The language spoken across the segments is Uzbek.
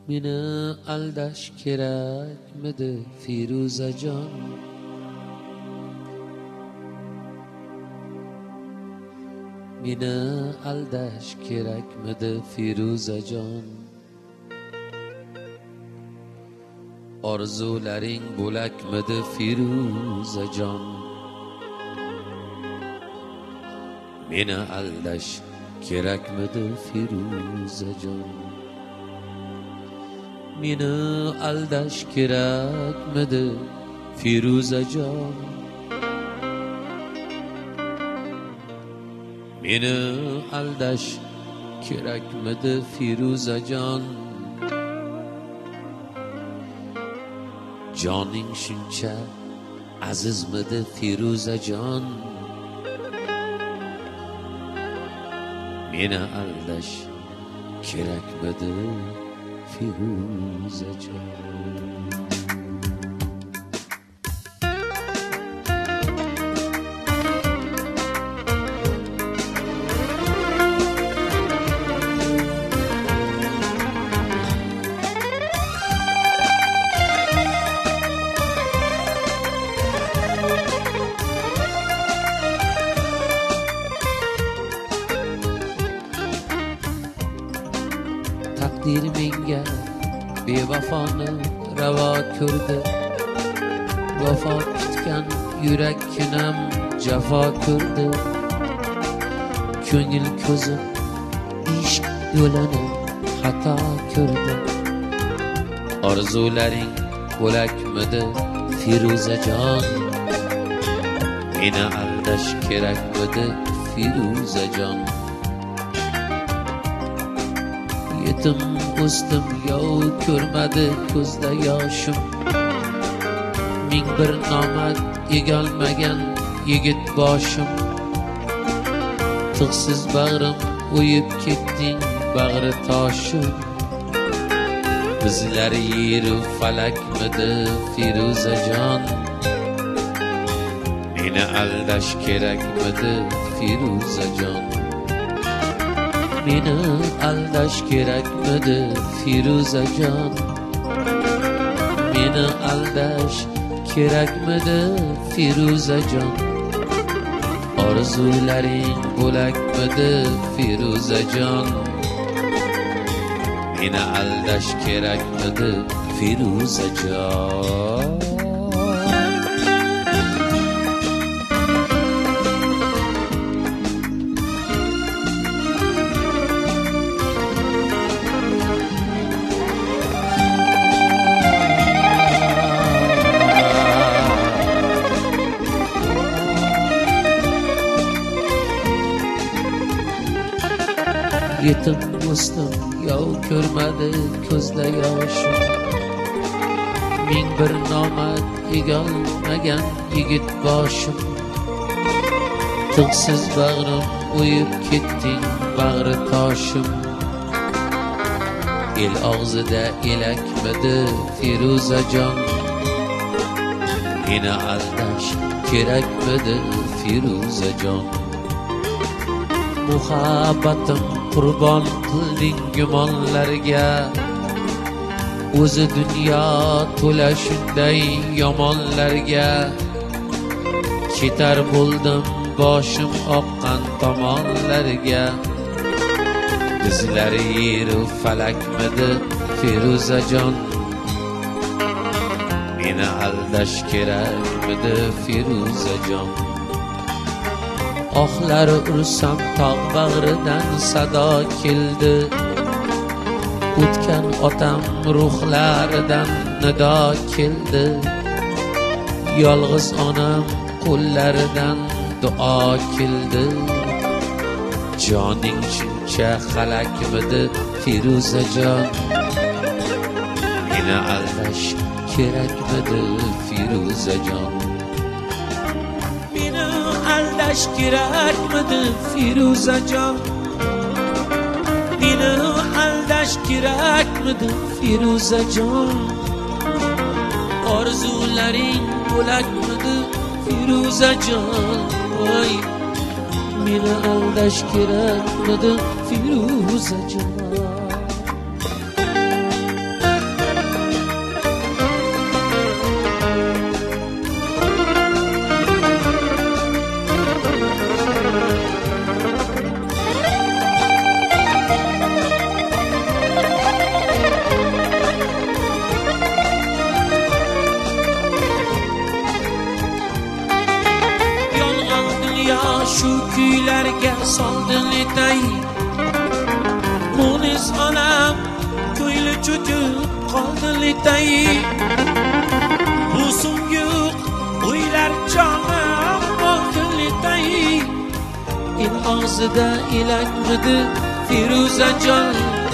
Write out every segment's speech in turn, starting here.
Meni aldash kerakmidi Firuzajon? Meni aldash kerakmidi Firuzajon? Orzularing bo'lakmidi Firuzajon? Meni aldash kerakmidi Firuzajon? Meni aldash kerakmidi Firuzajon? Meni aldash kerakmidi Firuzajon? Joning shuncha azizmidi Firuzajon? Meni aldash kerakmidi Firuzajon? Taqdir menga bevafoni ravo ko'rdi. Vafo kutgan yurakkinam jafo ko'rdi. Ko'ngil ko'zim ishq yo'lini xato ko'rdi. Orzularing bo'lakmidi Firuzajon? Meni aldash kerakmidi Firuzajon? Yetim o'sdim yov ko'rmadi ko'zda yoshim. Ming bir nomad egolmagan yigit boshim. Tig'siz bag'rim o'yib ketding bag'ri toshim. Bizlar yeru falakmidi Firuzajon? Meni aldash kerakmidi Firuzajon? Meni aldash kerakmidi Firuzajon? Meni aldash kerakmidi Firuzajon? Orzularing bo'lakmidi Firuzajon? Meni aldash kerakmidi Firuzajon? Yetim o'sdim yov ko'rmadi ko'zda yoshim. Ming bir nomad egolmagan yigit boshim. Tig'siz bag'rim o'yib ketding bag'ri toshim. El og'zida elakmidi Firuzajon? Meni aldash kerakmidi Firuzajon? Muhabbatim qurbon qilding gumonlarga. O'zi dunyo to'la shunday yomonlarga. Ketar bo'ldim boshim oqqan tomonlarga. Bizlar yeru falakmidi Firuzajon? Meni aldash kerakmidi Firuzajon? Oxlar ursam tog' bag'ridan sado keldi. O'tgan otam ruhlaridan nido keldi. Yolg'iz onam qo'llaridan duo keldi. Joning shuncha xalakmidi Firuzajon? Meni aldash kerakmidi Firuzajon? Aldash kerakmidi Firuzajon? Meni aldash kerakmidi Firuzajon? Orzularing bo'lakmidi Firuzajon? Voy, meni aldash kerakmidi Firuzajon? tay Munis onam ko'ngli cho'kib qoldi tay Bu so'nggi o'ylar jonim oldi tay El og'zida elakmidi Feruzajon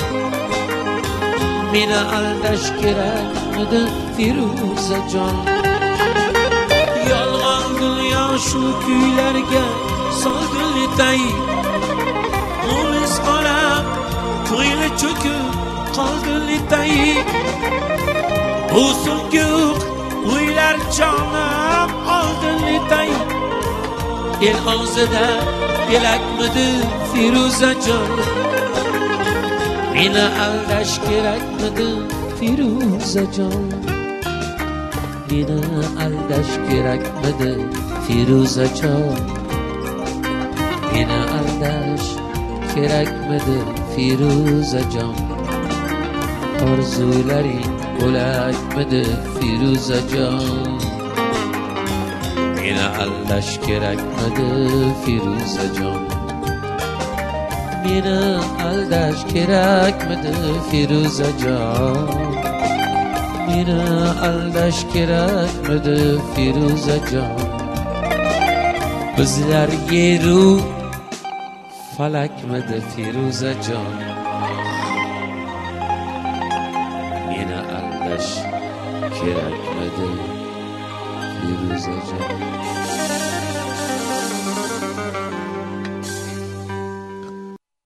Meni aldash kerakmidi Feruzajon Yolg'on dunyo shu kuylarga soldi tay Munis onam ko'ngli cho'kib qoldi tay Bu so'nggi o'ylar jonim oldi tay El og'zida elakmidi Feruzajon Meni aldash kerakmidi Feruzajon Meni aldash kerakmidi Feruzajon Meni aldash kerakmidi Feruzajon Orzularing bo'lakmidi Feruzajon Meni aldash kerakmidi Feruzajon Meni aldash kerakmidi Feruzajon Meni aldash kerakmidi Feruzajon Bizlar yeru falakmidi Feruzajon Meni aldash kerakmidi Feruzajon